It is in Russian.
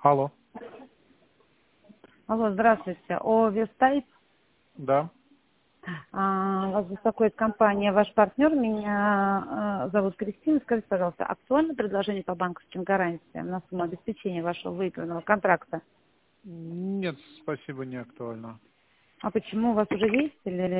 Алло. Алло, здравствуйте. О, Вестайт. Да. Вас беспокоит компания «Ваш партнер». Меня зовут Кристина. Скажите, пожалуйста, актуально предложение по банковским гарантиям на сумму обеспечения вашего выигранного контракта? Нет, спасибо, не актуально. А почему у вас уже есть или